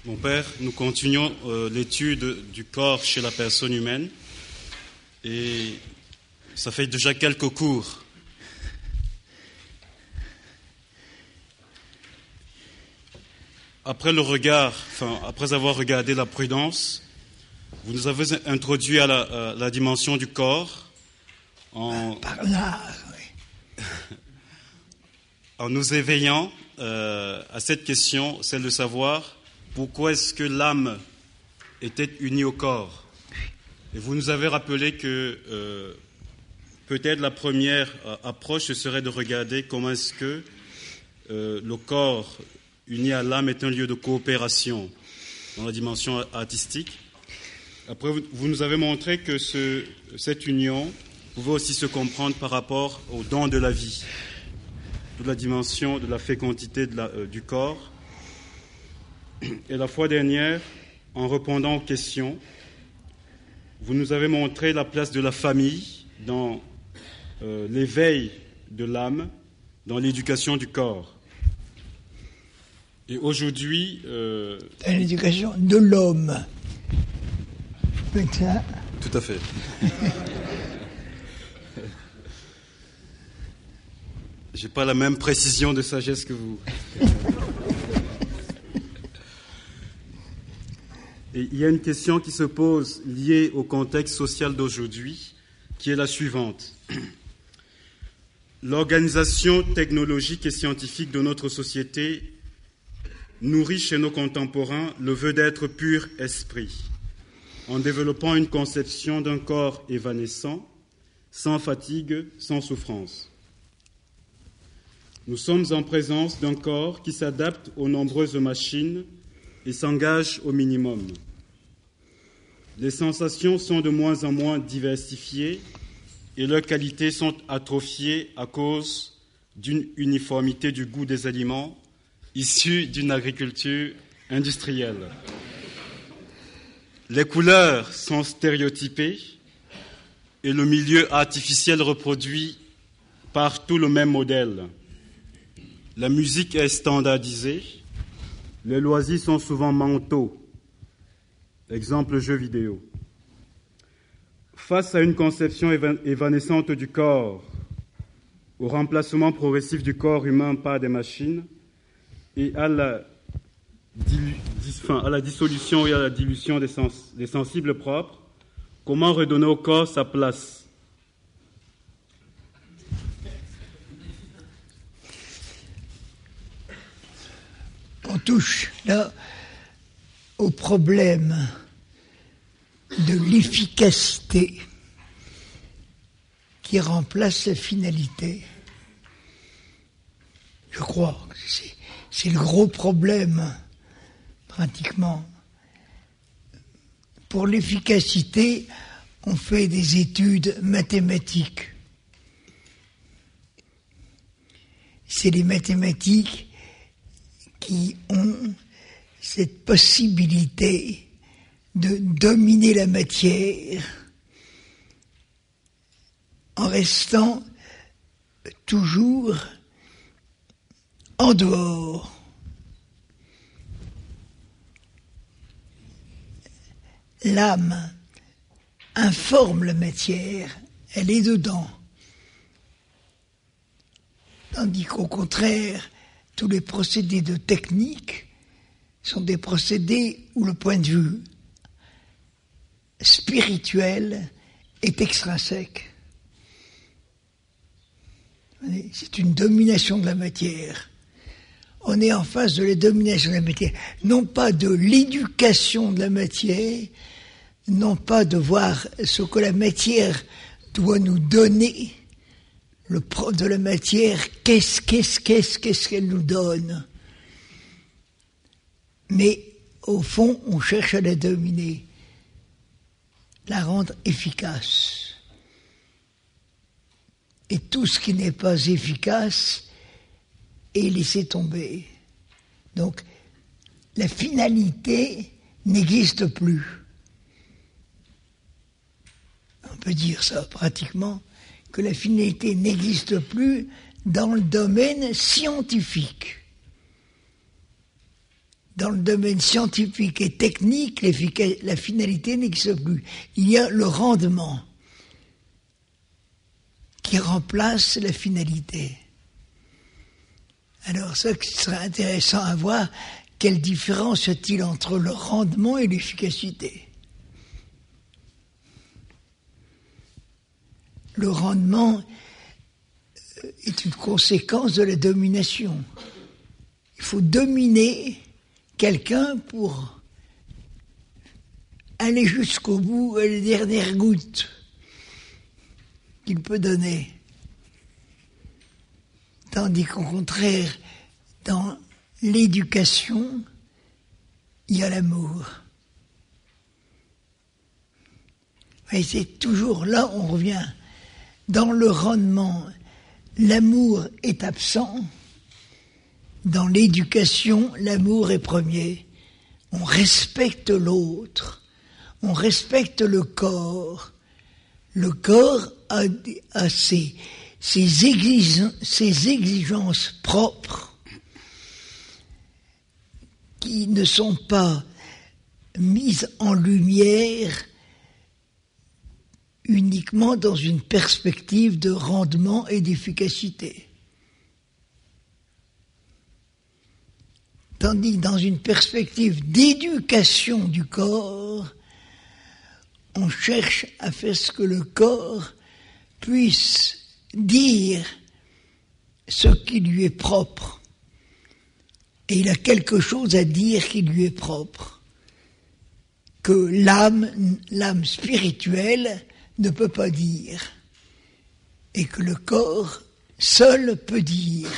Mon père, nous continuons l'étude du corps chez la personne humaine et ça fait déjà quelques cours. Après avoir regardé la prudence, vous nous avez introduit à la dimension du corps Par là, oui. En nous éveillant à cette question, celle de savoir pourquoi est-ce que l'âme était unie au corps. Et vous nous avez rappelé que peut-être la première approche ce serait de regarder comment est-ce que le corps uni à l'âme est un lieu de coopération dans la dimension artistique. Après, vous nous avez montré que cette union pouvait aussi se comprendre par rapport au don de la vie, de la dimension de la fécondité du corps. Et la fois dernière, en répondant aux questions, vous nous avez montré la place de la famille dans l'éveil de l'âme, dans l'éducation du corps. Et aujourd'hui... Dans l'éducation de l'homme. Ça. Tout à fait. J'ai pas la même précision de sagesse que vous. Et il y a une question qui se pose liée au contexte social d'aujourd'hui, qui est la suivante. L'organisation technologique et scientifique de notre société nourrit chez nos contemporains le vœu d'être pur esprit, en développant une conception d'un corps évanescent, sans fatigue, sans souffrance. Nous sommes en présence d'un corps qui s'adapte aux nombreuses machines et s'engage au minimum. Les sensations sont de moins en moins diversifiées et leurs qualités sont atrophiées à cause d'une uniformité du goût des aliments issus d'une agriculture industrielle. Les couleurs sont stéréotypées et le milieu artificiel reproduit partout le même modèle. La musique est standardisée, les loisirs sont souvent mentaux. Exemple, jeux vidéo. Face à une conception évanescente du corps, au remplacement progressif du corps humain par des machines et à la dissolution et à la dilution des sensibles propres, comment redonner au corps sa place ? On touche là au problème de l'efficacité qui remplace la finalité. Je crois que c'est le gros problème, pratiquement. Pour l'efficacité, on fait des études mathématiques. C'est les mathématiques qui ont cette possibilité de dominer la matière en restant toujours en dehors. L'âme informe la matière, elle est dedans. Tandis qu'au contraire, tous les procédés de technique sont des procédés où le point de vue spirituel est extrinsèque. C'est une domination de la matière. On est en face de la domination de la matière, non pas de l'éducation de la matière, non pas de voir ce que la matière doit nous donner, le propre de la matière, qu'est-ce qu'elle nous donne. Mais au fond, on cherche à la dominer, la rendre efficace. Et tout ce qui n'est pas efficace est laissé tomber. Donc, la finalité n'existe plus. On peut dire ça pratiquement, que la finalité n'existe plus dans le domaine scientifique. dans le domaine scientifique et technique, la finalité n'existe plus. Il y a le rendement qui remplace la finalité. Alors, ce qui serait intéressant à voir, quelle différence y a-t-il entre le rendement et l'efficacité? Le rendement est une conséquence de la domination. Il faut dominer quelqu'un pour aller jusqu'au bout, à la dernière goutte qu'il peut donner. Tandis qu'au contraire, dans l'éducation, il y a l'amour. Et c'est toujours là, on revient. Dans le rendement, l'amour est absent. Dans l'éducation, l'amour est premier. On respecte l'autre. On respecte le corps. Le corps a ses exigences propres qui ne sont pas mises en lumière uniquement dans une perspective de rendement et d'efficacité. Tandis que dans une perspective d'éducation du corps, on cherche à faire ce que le corps puisse dire ce qui lui est propre. Et il a quelque chose à dire qui lui est propre, que l'âme spirituelle ne peut pas dire, et que le corps seul peut dire.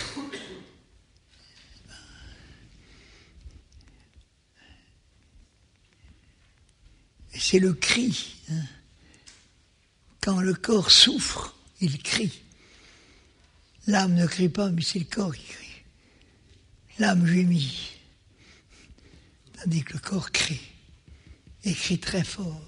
Et c'est le cri. Quand le corps souffre, il crie. L'âme ne crie pas, mais c'est le corps qui crie. L'âme gémit, tandis que le corps crie, et crie très fort.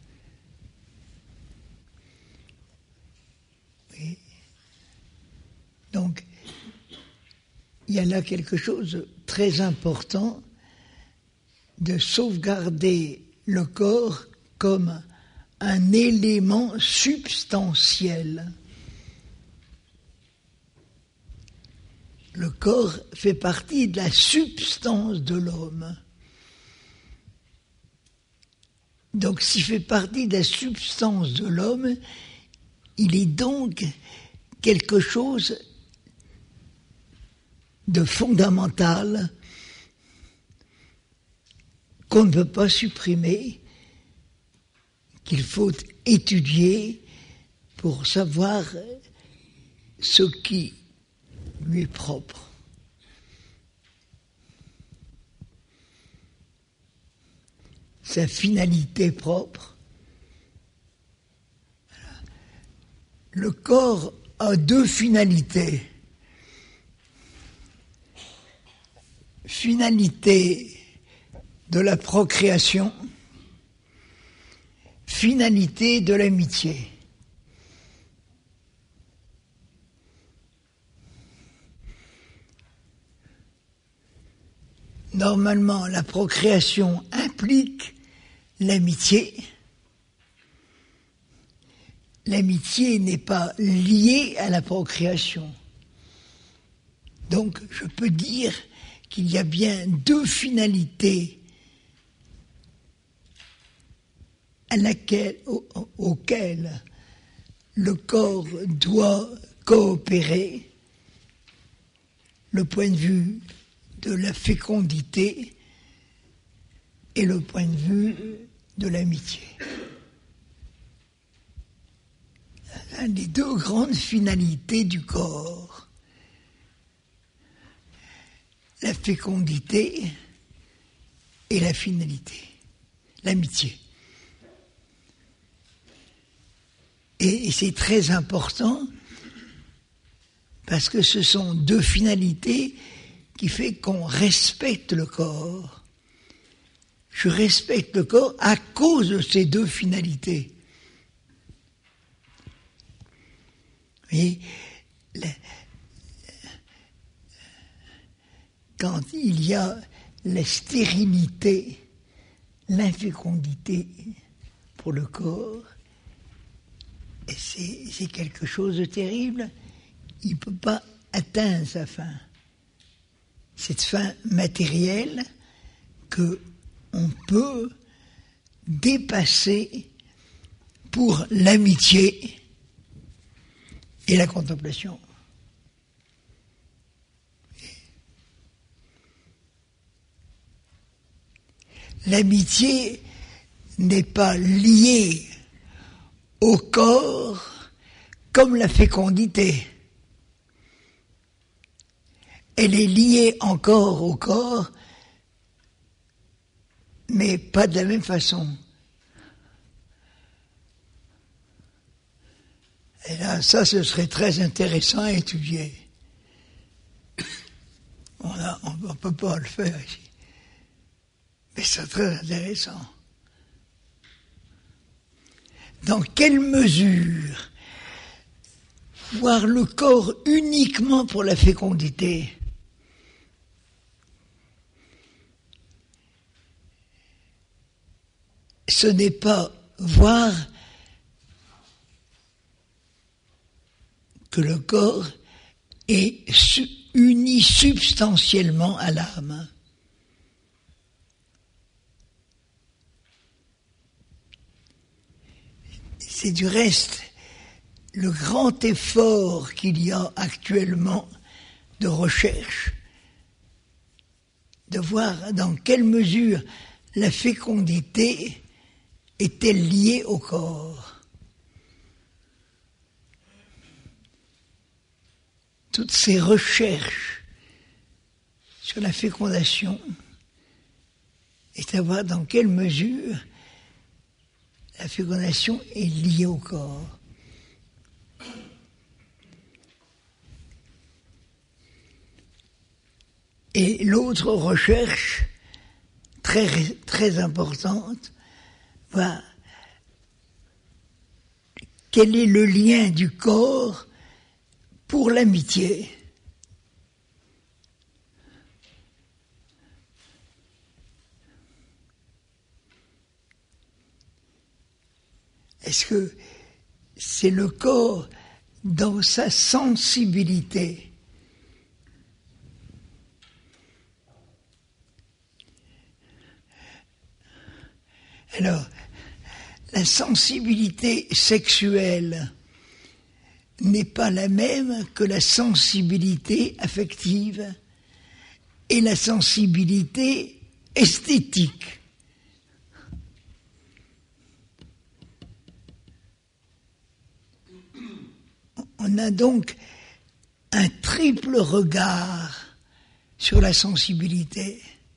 Oui. Donc, il y a là quelque chose de très important de sauvegarder le corps comme un élément substantiel. Le corps fait partie de la substance de l'homme. Donc, s'il fait partie de la substance de l'homme, il est donc quelque chose de fondamental qu'on ne peut pas supprimer, qu'il faut étudier pour savoir ce qui lui est propre. Sa finalité propre. Le corps a deux finalités. Finalité de la procréation, finalité de l'amitié. Normalement, la procréation implique l'amitié. L'amitié n'est pas liée à la procréation. Donc, je peux dire qu'il y a bien deux finalités auxquelles le corps doit coopérer, le point de vue de la fécondité et le point de vue de l'amitié. Les deux grandes finalités du corps, la fécondité et la finalité, l'amitié. Et c'est très important parce que ce sont deux finalités qui fait qu'on respecte le corps. Je respecte le corps à cause de ces deux finalités. Et quand il y a la stérilité, l'infécondité pour le corps, et c'est quelque chose de terrible. Il ne peut pas atteindre sa fin. Cette fin matérielle qu'on peut dépasser pour l'amitié et la contemplation. L'amitié n'est pas liée au corps comme la fécondité. Elle est liée encore au corps, mais pas de la même façon. Et là, ça, ce serait très intéressant à étudier. On ne peut pas le faire ici. Mais c'est très intéressant. Dans quelle mesure voir le corps uniquement pour la fécondité ? Ce n'est pas voir que le corps est uni substantiellement à l'âme. C'est du reste le grand effort qu'il y a actuellement de recherche, de voir dans quelle mesure la fécondité est-elle liée au corps. Toutes ces recherches sur la fécondation est à voir dans quelle mesure la fécondation est liée au corps. Et l'autre recherche, très, très importante, va quel est le lien du corps pour l'amitié. Est-ce que c'est le corps dans sa sensibilité ? Alors, la sensibilité sexuelle n'est pas la même que la sensibilité affective et la sensibilité esthétique. On a donc un triple regard sur la sensibilité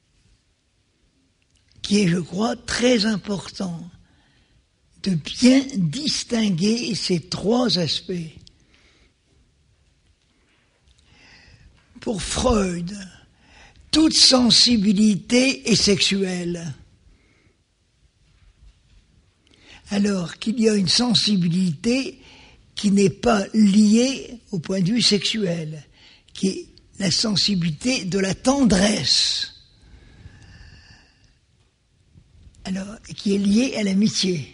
qui est, je crois, très important de bien distinguer ces trois aspects. Pour Freud, toute sensibilité est sexuelle, alors qu'il y a une sensibilité qui n'est pas liée au point de vue sexuel, qui est la sensibilité de la tendresse, alors qui est liée à l'amitié.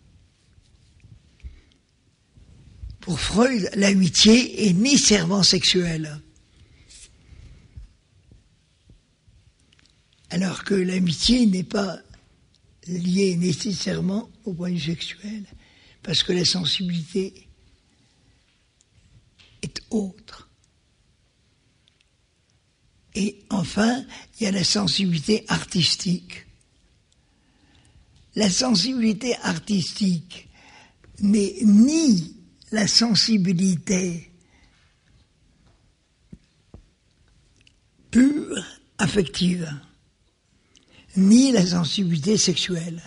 Pour Freud, l'amitié est nécessairement sexuelle, alors que l'amitié n'est pas liée nécessairement au point de vue sexuel, parce que la sensibilité est autre. Et enfin, il y a la sensibilité artistique. La sensibilité artistique n'est ni la sensibilité pure, affective, ni la sensibilité sexuelle.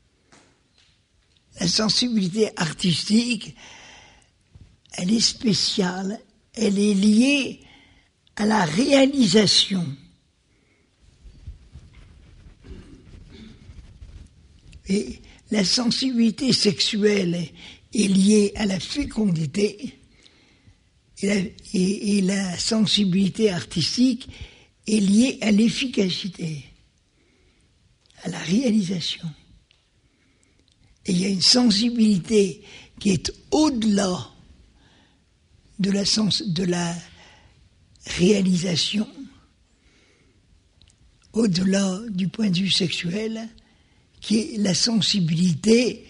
La sensibilité artistique, elle est spéciale, elle est liée à la réalisation. Et la sensibilité sexuelle est liée à la fécondité et la sensibilité artistique est liée à l'efficacité. à la réalisation. Et il y a une sensibilité qui est au-delà de la réalisation, au-delà du point de vue sexuel, qui est la sensibilité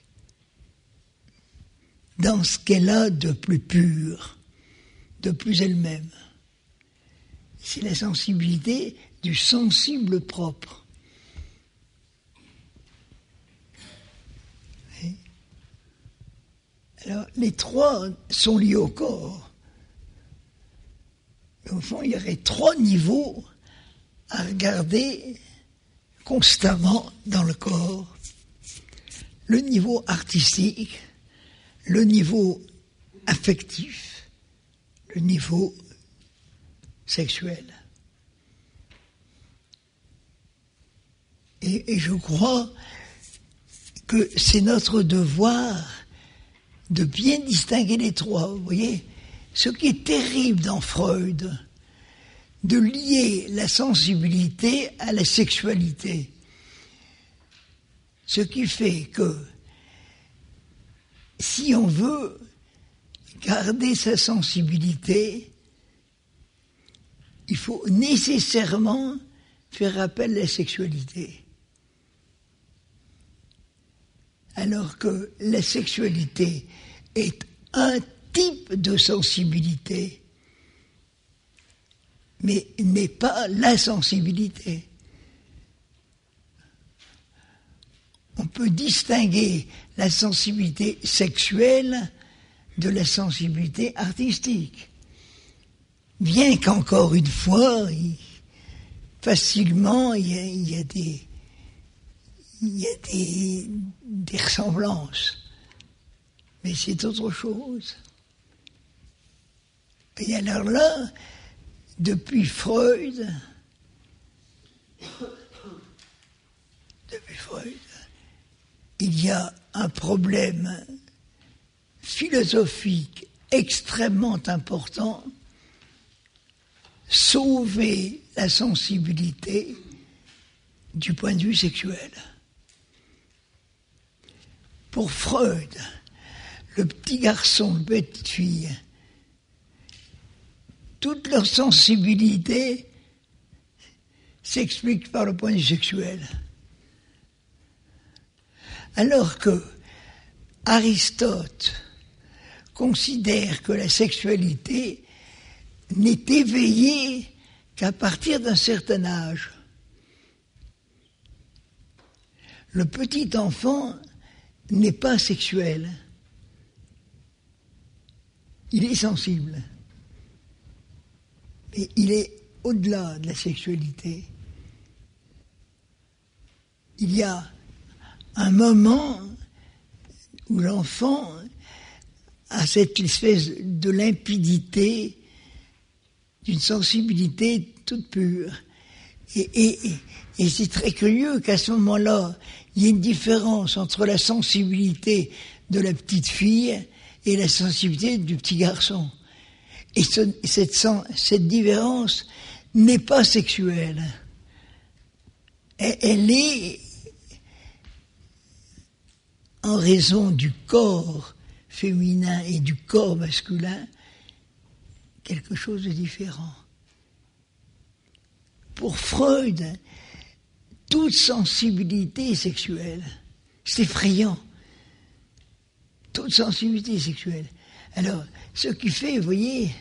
dans ce qu'elle a de plus pur, de plus elle-même. C'est la sensibilité du sensible propre. Alors, les trois sont liés au corps. Mais au fond, il y aurait trois niveaux à regarder constamment dans le corps. Le niveau artistique, le niveau affectif, le niveau sexuel. Et je crois que c'est notre devoir de bien distinguer les trois. Vous voyez, ce qui est terrible dans Freud, de lier la sensibilité à la sexualité. Ce qui fait que si on veut garder sa sensibilité, il faut nécessairement faire appel à la sexualité. Alors que la sexualité est un type de sensibilité, mais n'est pas la sensibilité. On peut distinguer la sensibilité sexuelle de la sensibilité artistique. Bien qu'encore une fois, facilement, il y a des ressemblances. Mais c'est autre chose. Et alors là, depuis Freud, il y a un problème philosophique extrêmement important: sauver la sensibilité du point de vue sexuel. Pour Freud, le petit garçon, la petite fille, toute leur sensibilité s'explique par le point de vue sexuel. Alors que Aristote considère que la sexualité n'est éveillée qu'à partir d'un certain âge. Le petit enfant n'est pas sexuel. Il est sensible. Mais il est au-delà de la sexualité. Il y a un moment où l'enfant a cette espèce de limpidité, d'une sensibilité toute pure. Et c'est très curieux qu'à ce moment-là, il y ait une différence entre la sensibilité de la petite fille et la sensibilité du petit garçon. Et cette différence n'est pas sexuelle. Elle est, en raison du corps féminin et du corps masculin, quelque chose de différent. Pour Freud, toute sensibilité est sexuelle. C'est effrayant. Toute sensibilité est sexuelle. Alors, ce qui fait, vous voyez,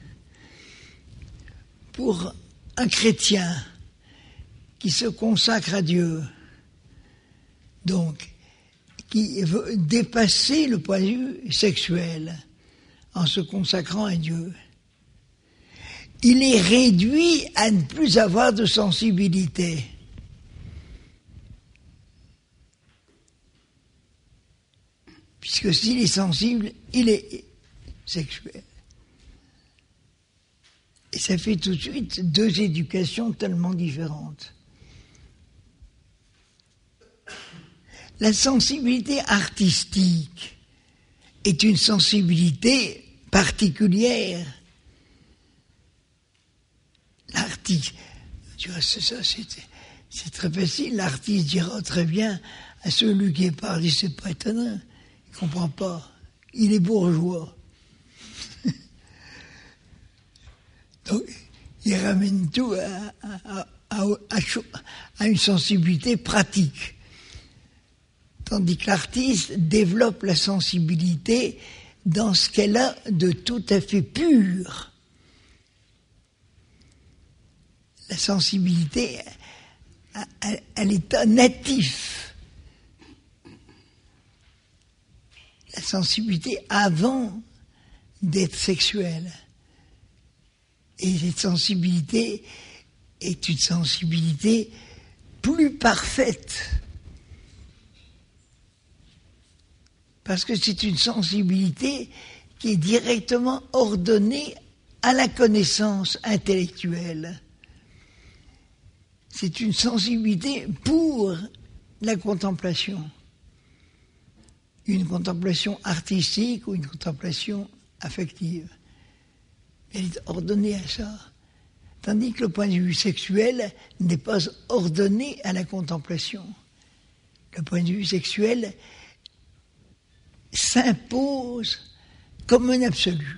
pour un chrétien qui se consacre à Dieu, donc, qui veut dépasser le point de vue sexuel en se consacrant à Dieu, il est réduit à ne plus avoir de sensibilité. Puisque s'il est sensible, il est sexuel. Et ça fait tout de suite deux éducations tellement différentes. La sensibilité artistique est une sensibilité particulière. L'artiste, tu vois, C'est très facile. L'artiste dira très bien à celui qui parle, il c'est pas étonnant. Il comprend pas. Il est bourgeois. Donc, il ramène tout à une sensibilité pratique. Tandis que l'artiste développe la sensibilité dans ce qu'elle a de tout à fait pur. La sensibilité à l'état natif. La sensibilité avant d'être sexuelle. Et cette sensibilité est une sensibilité plus parfaite. Parce que c'est une sensibilité qui est directement ordonnée à la connaissance intellectuelle. C'est une sensibilité pour la contemplation. Une contemplation artistique ou une contemplation affective. Elle est ordonnée à ça. Tandis que le point de vue sexuel n'est pas ordonné à la contemplation. Le point de vue sexuel s'impose comme un absolu.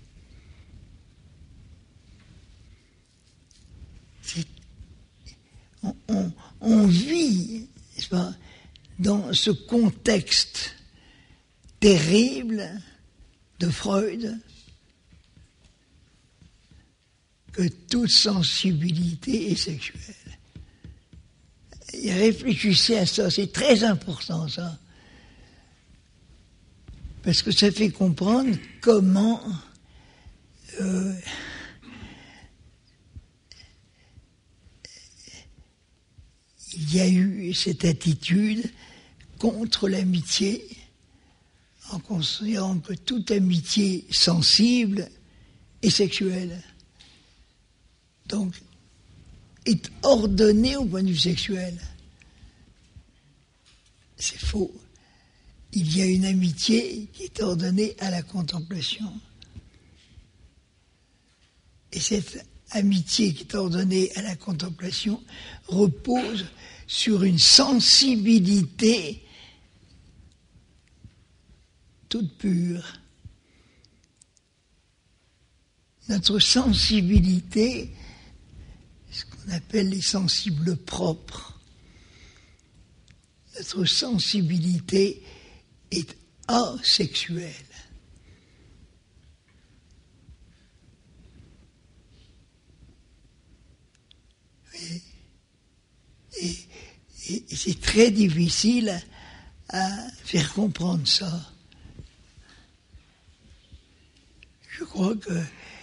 On vit, n'est-ce pas, dans ce contexte terrible de Freud, que toute sensibilité est sexuelle. Et réfléchissez à ça, c'est très important ça. Parce que ça fait comprendre comment il y a eu cette attitude contre l'amitié, en considérant que toute amitié sensible est sexuelle. Donc, est ordonnée au point de vue sexuel. C'est faux. Il y a une amitié qui est ordonnée à la contemplation. Et cette amitié qui est ordonnée à la contemplation repose sur une sensibilité toute pure. Notre sensibilité, ce qu'on appelle les sensibles propres, notre sensibilité est asexuelle. Et c'est très difficile à faire comprendre ça. Je crois que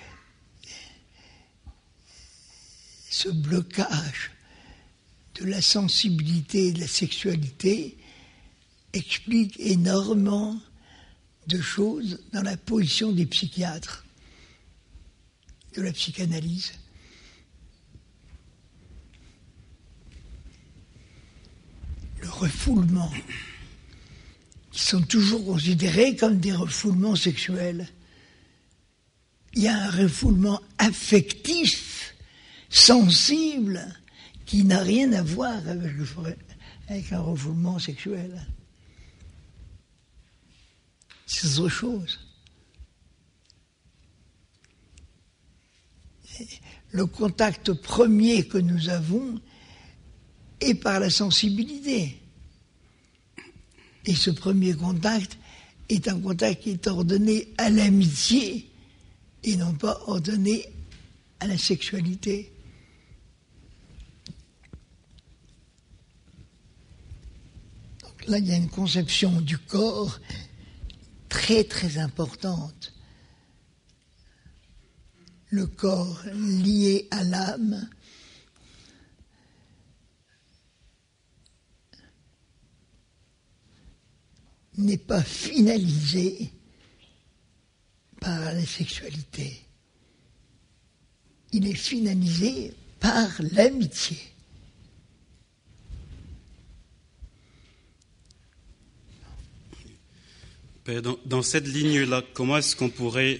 ce blocage de la sensibilité et de la sexualité explique énormément de choses dans la position des psychiatres, de la psychanalyse. Le refoulement, qui sont toujours considérés comme des refoulements sexuels. Il y a un refoulement affectif, sensible, qui n'a rien à voir avec un refoulement sexuel. C'est autre chose. Le contact premier que nous avons est par la sensibilité. Et ce premier contact est un contact qui est ordonné à l'amitié et non pas ordonné à la sexualité. Donc là, il y a une conception du corps très très importante. Le corps lié à l'âme n'est pas finalisé par la sexualité. Il est finalisé par l'amitié. Père, dans cette ligne-là, comment est-ce qu'on pourrait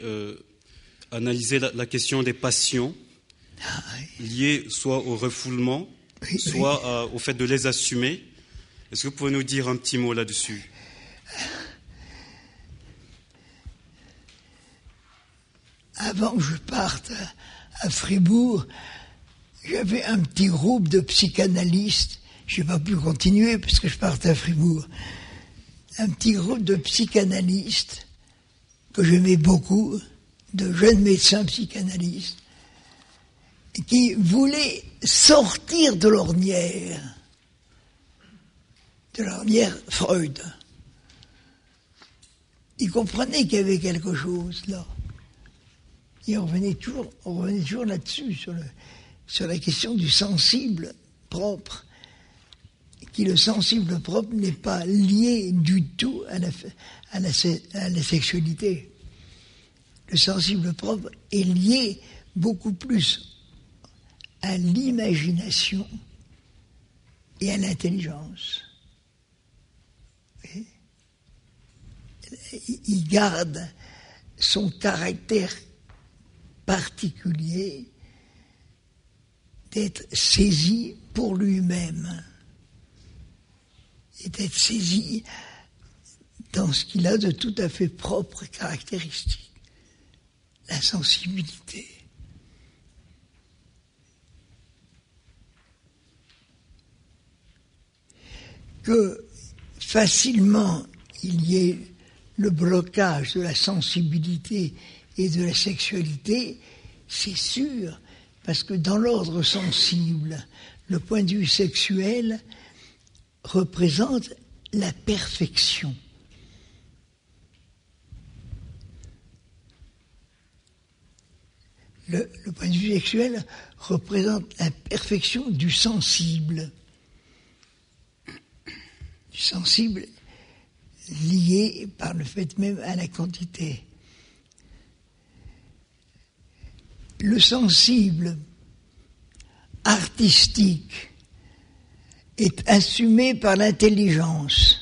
analyser la question des passions liées soit au refoulement, soit au fait de les assumer. Est-ce que vous pouvez nous dire un petit mot là-dessus? Avant que je parte à Fribourg, j'avais un petit groupe de psychanalystes. Je n'ai pas pu continuer parce que je partais à Fribourg. Un petit groupe de psychanalystes que j'aimais beaucoup, de jeunes médecins psychanalystes, qui voulaient sortir de l'ornière Freud. Ils comprenaient qu'il y avait quelque chose là. Et on revenait toujours là-dessus, sur la question du sensible propre, qui le sensible propre n'est pas lié du tout à la sexualité. Le sensible propre est lié beaucoup plus à l'imagination et à l'intelligence. Il garde son caractère particulier d'être saisi pour lui-même et d'être saisi dans ce qu'il a de tout à fait propre et caractéristique, la sensibilité. Que facilement il y ait le blocage de la sensibilité et de la sexualité, c'est sûr, parce que dans l'ordre sensible, le point de vue sexuel représente la perfection. Le point de vue sexuel représente la perfection du sensible. Du sensible lié par le fait même à la quantité. Le sensible artistique est assumé par l'intelligence.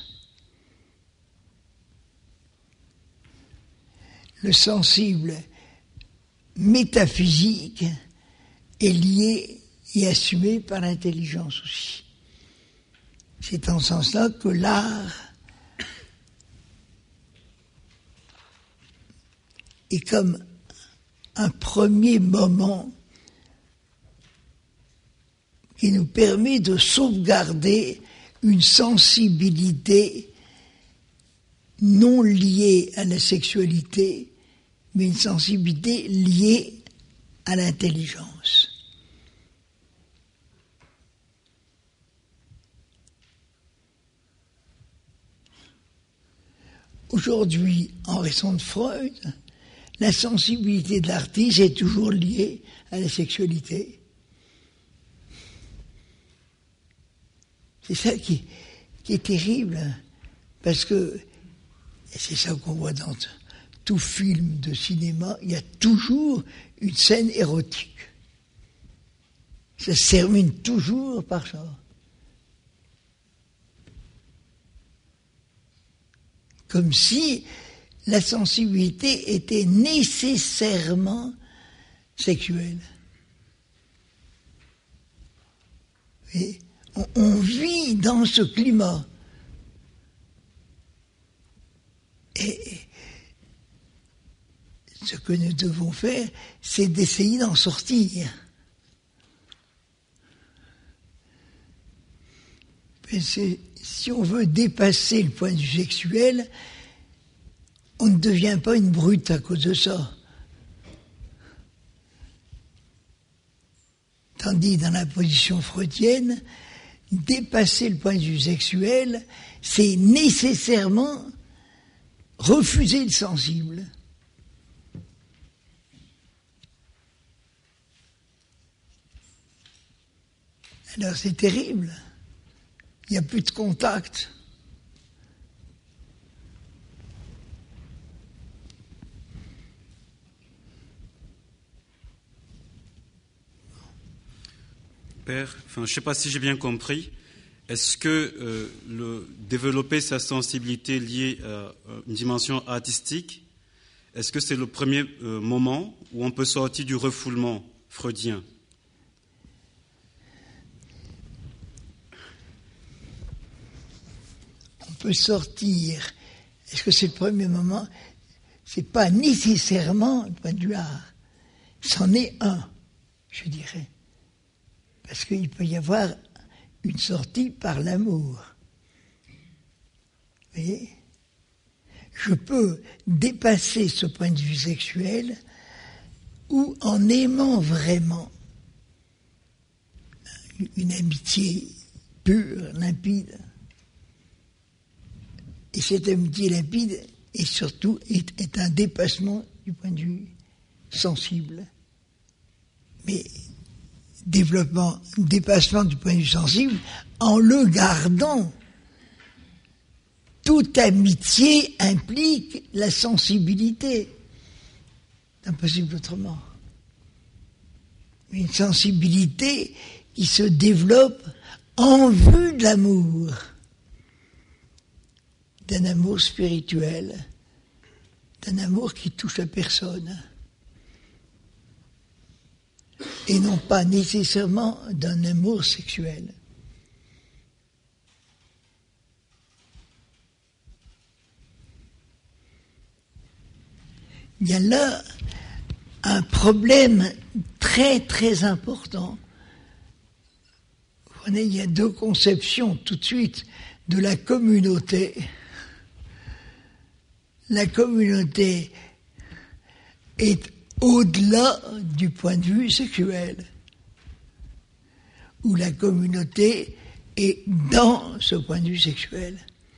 Le sensible métaphysique est lié et assumé par l'intelligence aussi. C'est en ce sens-là que l'art est comme un premier moment qui nous permet de sauvegarder une sensibilité non liée à la sexualité, mais une sensibilité liée à l'intelligence. Aujourd'hui, en raison de Freud, la sensibilité de l'artiste est toujours liée à la sexualité. C'est ça qui est terrible, parce que, et c'est ça qu'on voit dans tout film de cinéma, il y a toujours une scène érotique. Ça se termine toujours par ça. Comme si la sensibilité était nécessairement sexuelle. Et on vit dans ce climat. Et ce que nous devons faire, c'est d'essayer d'en sortir. Si on veut dépasser le point de vue sexuel, on ne devient pas une brute à cause de ça. Tandis dans la position freudienne, dépasser le point de vue sexuel, c'est nécessairement refuser le sensible. Alors c'est terrible. Il n'y a plus de contact. Père, je ne sais pas si j'ai bien compris. Est-ce que développer sa sensibilité liée à une dimension artistique, est-ce que c'est le premier moment où on peut sortir du refoulement freudien? peut sortir, est-ce que c'est le premier moment? C'est pas nécessairement le point de vue art. C'en est un, je dirais. Parce qu'il peut y avoir une sortie par l'amour. Vous voyez? Je peux dépasser ce point de vue sexuel ou en aimant vraiment une amitié pure, limpide. Et cette amitié limpide et surtout est un dépassement du point de vue sensible. Mais dépassement du point de vue sensible en le gardant. Toute amitié implique la sensibilité. C'est impossible autrement. Une sensibilité qui se développe en vue de l'amour. D'un amour spirituel, d'un amour qui touche à personne, et non pas nécessairement d'un amour sexuel. Il y a là un problème très très important. Vous voyez, il y a deux conceptions tout de suite de la communauté. La communauté est au-delà du point de vue sexuel, ou la communauté est dans ce point de vue sexuel.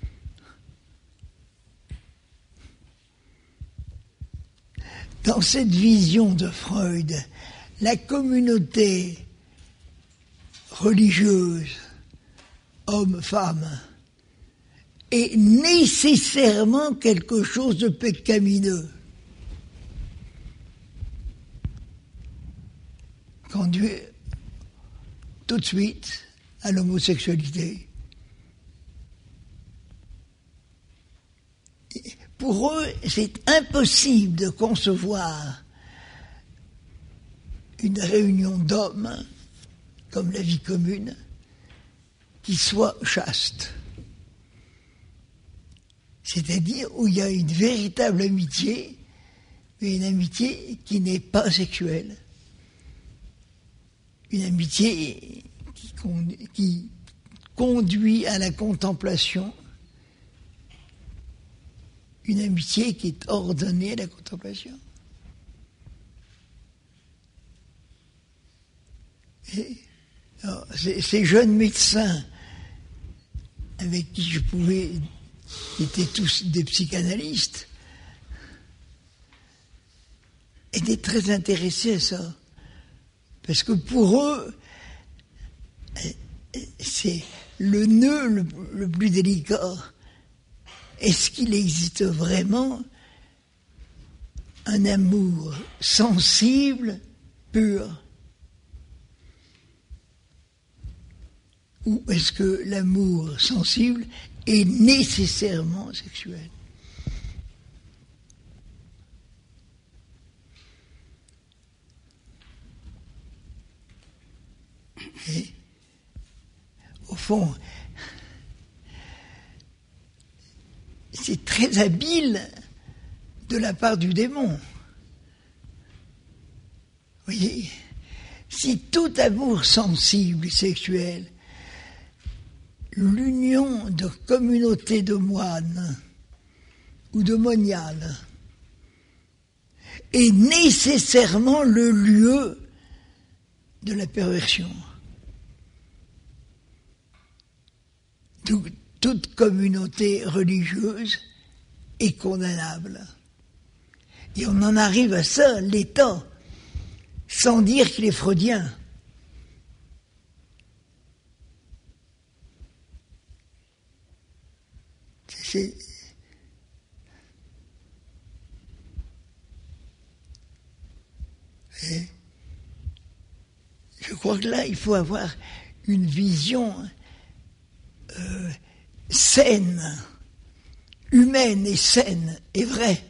Dans cette vision de Freud, la communauté religieuse, homme-femme, est nécessairement quelque chose de pécamineux. Conduit tout de suite à l'homosexualité. Pour eux, c'est impossible de concevoir une réunion d'hommes, comme la vie commune, qui soit chaste. C'est-à-dire où il y a une véritable amitié, mais une amitié qui n'est pas sexuelle. Une amitié qui conduit à la contemplation, une amitié qui est ordonnée à la contemplation. Et, alors, ces jeunes médecins avec qui je pouvais, qui étaient tous des psychanalystes, étaient très intéressés à ça. Parce que pour eux, c'est le nœud le plus délicat. Est-ce qu'il existe vraiment un amour sensible, pur? Ou est-ce que l'amour sensible est nécessairement sexuel? Et, au fond, c'est très habile de la part du démon. Vous voyez, si tout amour sensible et sexuel, l'union de communautés de moines ou de moniales est nécessairement le lieu de la perversion. Toute communauté religieuse est condamnable. Et on en arrive à ça, l'état, sans dire qu'il est freudien. Je crois que là, il faut avoir une vision saine, humaine et saine et vraie.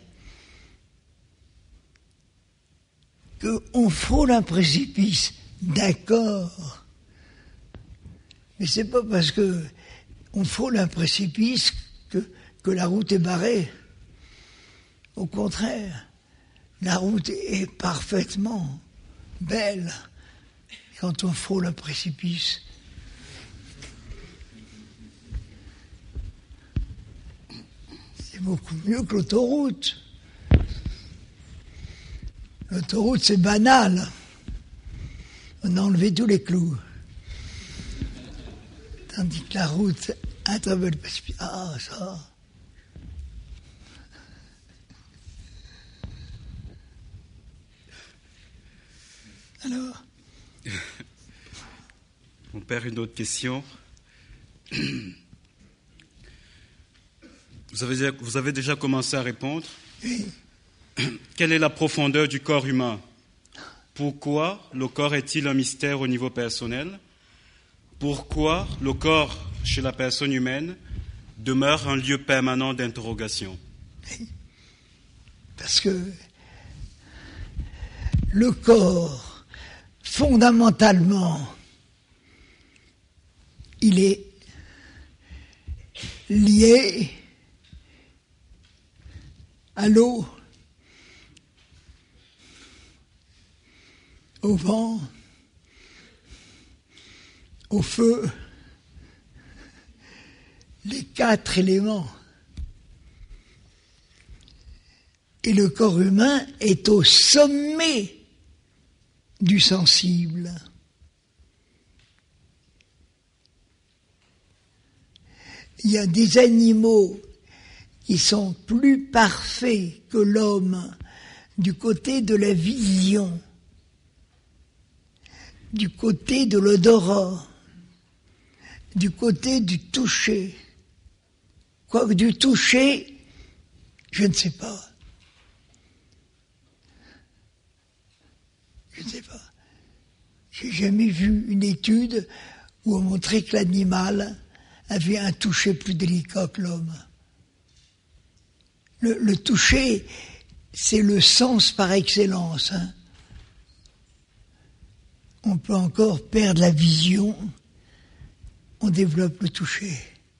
Qu'on frôle un précipice, d'accord. Mais c'est pas parce que on frôle un précipice que la route est barrée. Au contraire, la route est parfaitement belle quand on frôle un précipice. C'est beaucoup mieux que l'autoroute. L'autoroute, c'est banal. On a enlevé tous les clous. Tandis que la route, à travers le précipice, ah, ça. Alors Mon père, une autre question. Vous avez déjà commencé à répondre. Oui. Quelle est la profondeur du corps humain? Pourquoi le corps est-il un mystère au niveau personnel? Pourquoi le corps, chez la personne humaine, demeure un lieu permanent d'interrogation? Parce que le corps, fondamentalement, il est lié à l'eau, au vent, au feu, les 4 éléments. Et le corps humain est au sommet du sensible. Il y a des animaux qui sont plus parfaits que l'homme du côté de la vision, du côté de l'odorat, du côté du toucher. Quoique du toucher, je ne sais pas. Je ne sais pas. J'ai jamais vu une étude où on montrait que l'animal avait un toucher plus délicat que l'homme. Le toucher, c'est le sens par excellence. Hein. On peut encore perdre la vision, on développe le toucher.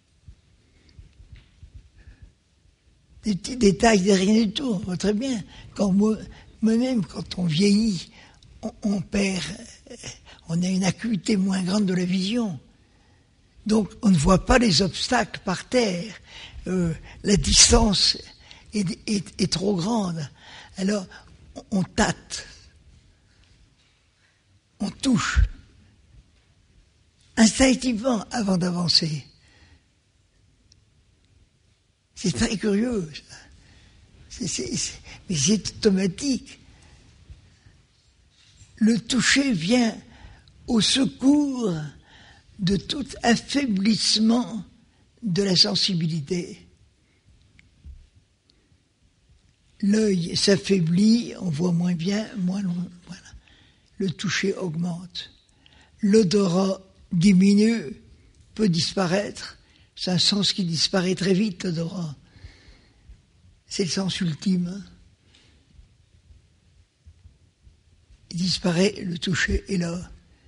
Des petits détails de rien du tout, très bien. Quand moi-même, quand on vieillit, on perd, on a une acuité moins grande de la vision. Donc on ne voit pas les obstacles par terre. La distance est trop grande. Alors on tâte, on touche instinctivement avant d'avancer. C'est très curieux. Mais c'est automatique. Le toucher vient au secours de tout affaiblissement de la sensibilité. L'œil s'affaiblit, on voit moins bien, moins loin. Voilà. Le toucher augmente. L'odorat diminue, peut disparaître. C'est un sens qui disparaît très vite, l'odorat. C'est le sens ultime. Il disparaît, le toucher est là.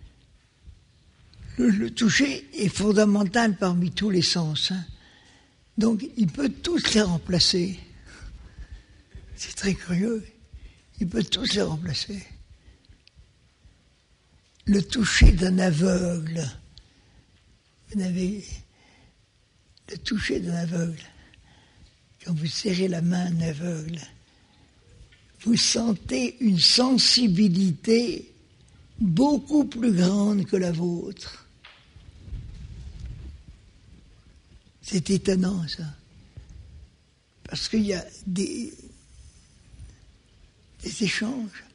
Le toucher est fondamental parmi tous les sens. Hein. Donc, il peut tous les remplacer. C'est très curieux. Il peut tous les remplacer. Le toucher d'un aveugle. Vous avez le toucher d'un aveugle. Quand vous serrez la main d'un aveugle, vous sentez une sensibilité beaucoup plus grande que la vôtre. C'est étonnant, ça. Parce qu'il y a des échanges.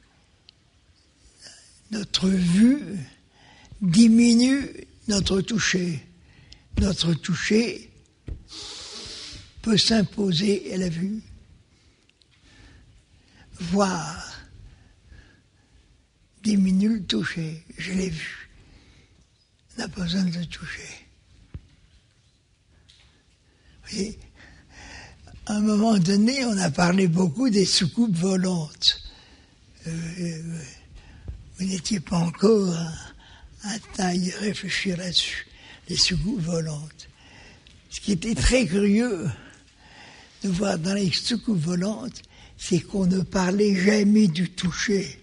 Notre vue diminue notre toucher. Notre toucher peut s'imposer à la vue. Voir diminue le toucher. Je l'ai vu. On n'a pas besoin de le toucher. Vous voyez, à un moment donné, on a parlé beaucoup des soucoupes volantes. Vous n'étiez pas encore à taille réfléchir là-dessus. Les soucoupes volantes. Ce qui était très curieux de voir dans les soucoupes volantes, c'est qu'on ne parlait jamais du toucher.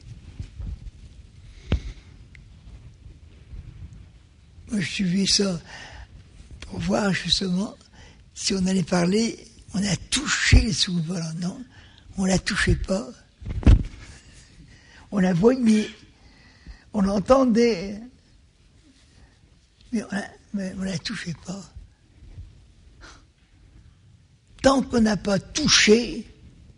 Moi, je suivais ça pour voir justement si on allait parler, on a touché les soucoupes volantes. Non, on ne la touchait pas. On la voyait, on l'entendait, mais on ne la touchait pas. Tant qu'on n'a pas touché,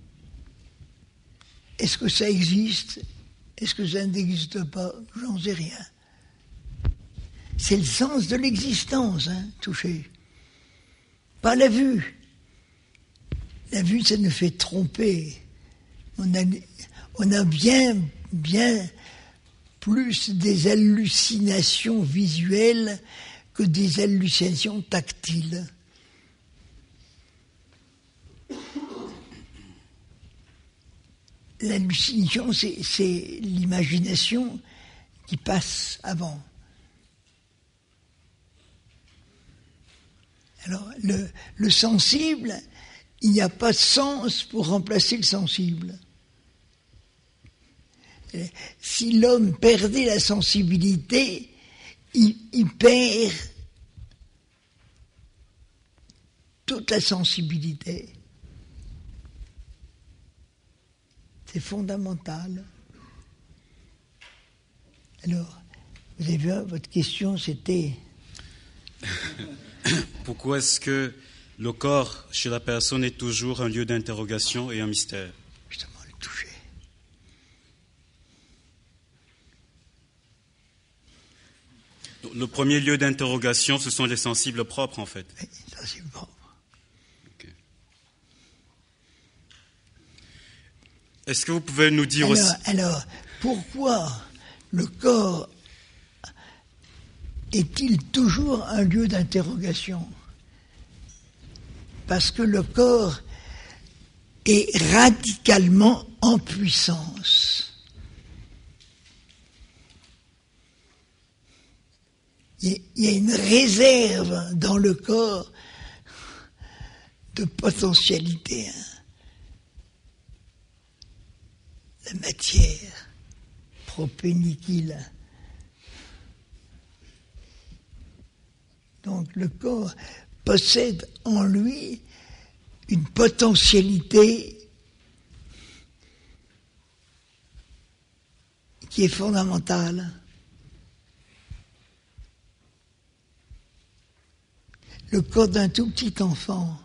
est-ce que ça existe? Est-ce que ça n'existe pas? J'en sais rien. C'est le sens de l'existence, toucher. Pas la vue. La vue, ça nous fait tromper. On a bien plus des hallucinations visuelles que des hallucinations tactiles. L'hallucination, c'est l'imagination qui passe avant. Alors, le sensible, il n'y a pas de sens pour remplacer le sensible. Si l'homme perdait la sensibilité, il perd toute la sensibilité. C'est fondamental. Alors, vous avez vu, votre question, c'était... Pourquoi est-ce que le corps chez la personne est toujours un lieu d'interrogation et un mystère? Justement, le toucher. Le premier lieu d'interrogation, ce sont les sensibles propres, en fait. Oui, les sensibles propres. Okay. Est-ce que vous pouvez nous dire aussi... Alors, pourquoi le corps est-il toujours un lieu d'interrogation? Parce que le corps est radicalement en puissance. Il y a une réserve dans le corps de potentialité. La matière propéniquile. Donc le corps possède en lui une potentialité qui est fondamentale. Le corps d'un tout petit enfant,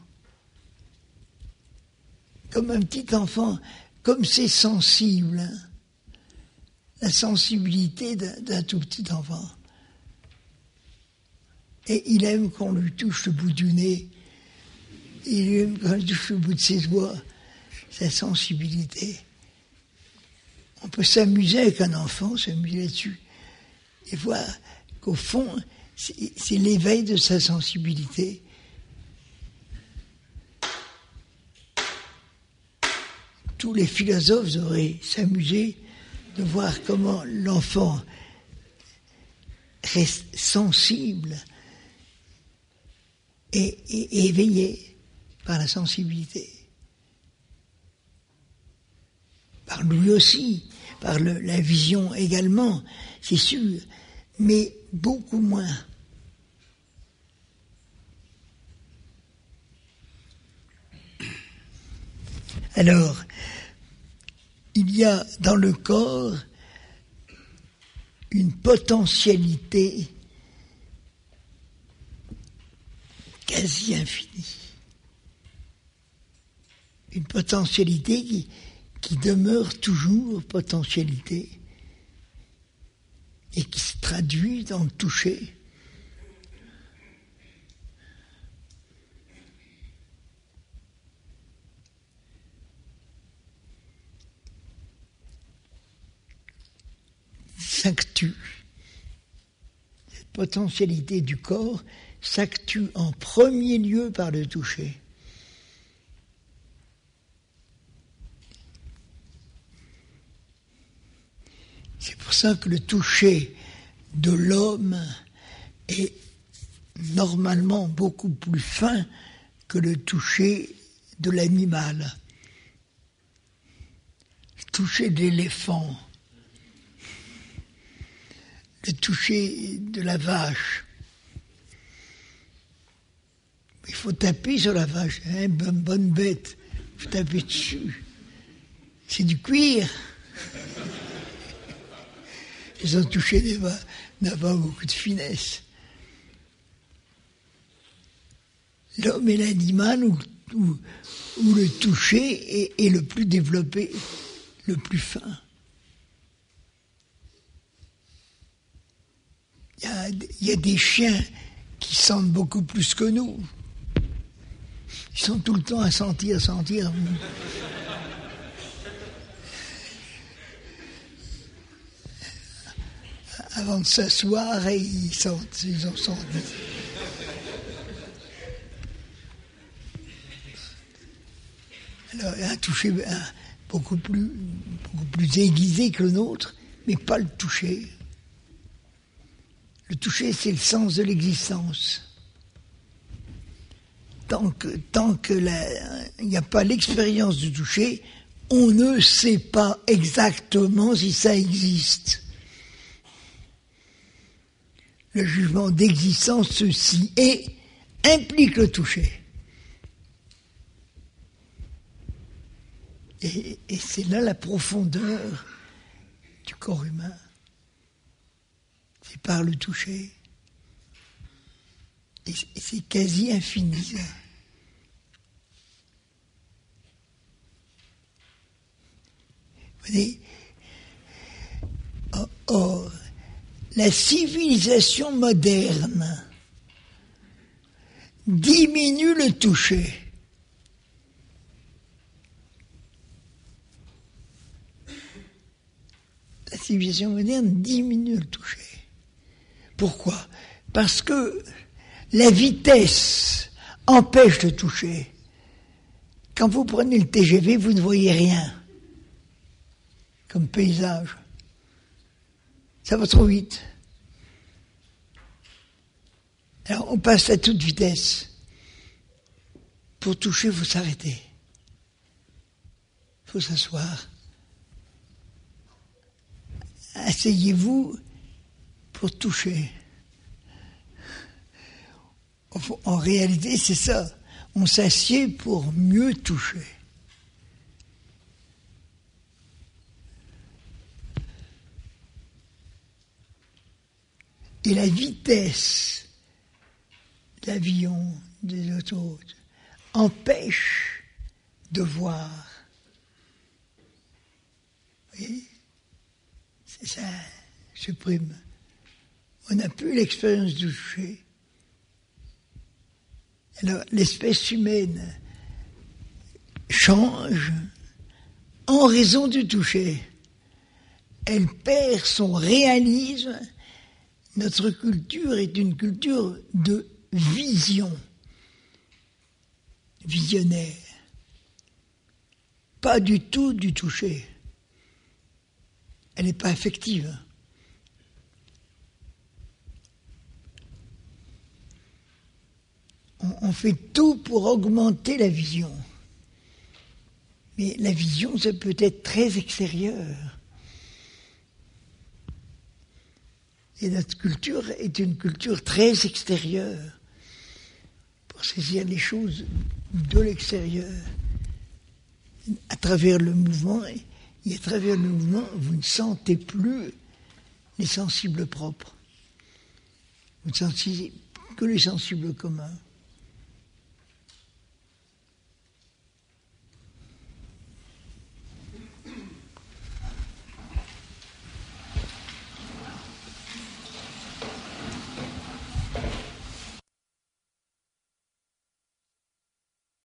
comme un petit enfant, comme c'est sensible, la sensibilité d'un tout petit enfant. Et il aime qu'on lui touche le bout du nez, il aime qu'on lui touche le bout de ses doigts, sa sensibilité. On peut s'amuser avec un enfant, s'amuser là-dessus, et voir qu'au fond, c'est l'éveil de sa sensibilité. Tous les philosophes devraient s'amuser de voir comment l'enfant reste sensible et éveillé par la sensibilité. Par lui aussi, par la vision également, c'est sûr, mais beaucoup moins. Alors, il y a dans le corps une potentialité quasi infinie. Une potentialité qui demeure toujours potentialité et qui se traduit dans le toucher. S'actue. Cette potentialité du corps s'actue en premier lieu par le toucher. C'est pour ça que le toucher de l'homme est normalement beaucoup plus fin que le toucher de l'animal. Le toucher de l'éléphant, le toucher de la vache. Il faut taper sur la vache, hein, bonne bête, il faut taper dessus. C'est du cuir. Ils ont touché n'a pas beaucoup de finesse. L'homme est l'animal où le toucher est le plus développé, le plus fin. Il y a des chiens qui sentent beaucoup plus que nous. Ils sont tout le temps à sentir. Avant de s'asseoir, et ils en sentent. Alors, un toucher beaucoup plus aiguisé que le nôtre, mais pas le toucher. Le toucher, c'est le sens de l'existence. Tant qu'il n'y a pas l'expérience du toucher, on ne sait pas exactement si ça existe. Le jugement d'existence, ceci implique le toucher. Et c'est là la profondeur du corps humain. C'est par le toucher. Et c'est quasi infini, ça. Vous voyez, la civilisation moderne diminue le toucher. La civilisation moderne diminue le toucher. Pourquoi ? Parce que la vitesse empêche le toucher. Quand vous prenez le TGV, vous ne voyez rien comme paysage. Ça va trop vite. Alors on passe à toute vitesse. Pour toucher, il faut s'arrêter. Il faut s'asseoir. Asseyez-vous pour toucher. En réalité, c'est ça. On s'assied pour mieux toucher. Et la vitesse de l'avion, des autoroutes, empêche de voir. Vous voyez ? C'est ça, supprime. On n'a plus l'expérience du toucher. Alors, l'espèce humaine change en raison du toucher. Elle perd son réalisme. Notre culture est une culture de vision, visionnaire. Pas du tout du toucher. Elle n'est pas affective. On fait tout pour augmenter la vision. Mais la vision, ça peut être très extérieur. Et notre culture est une culture très extérieure pour saisir les choses de l'extérieur. À travers le mouvement, et à travers le mouvement, vous ne sentez plus les sensibles propres. Vous ne sentez que les sensibles communs.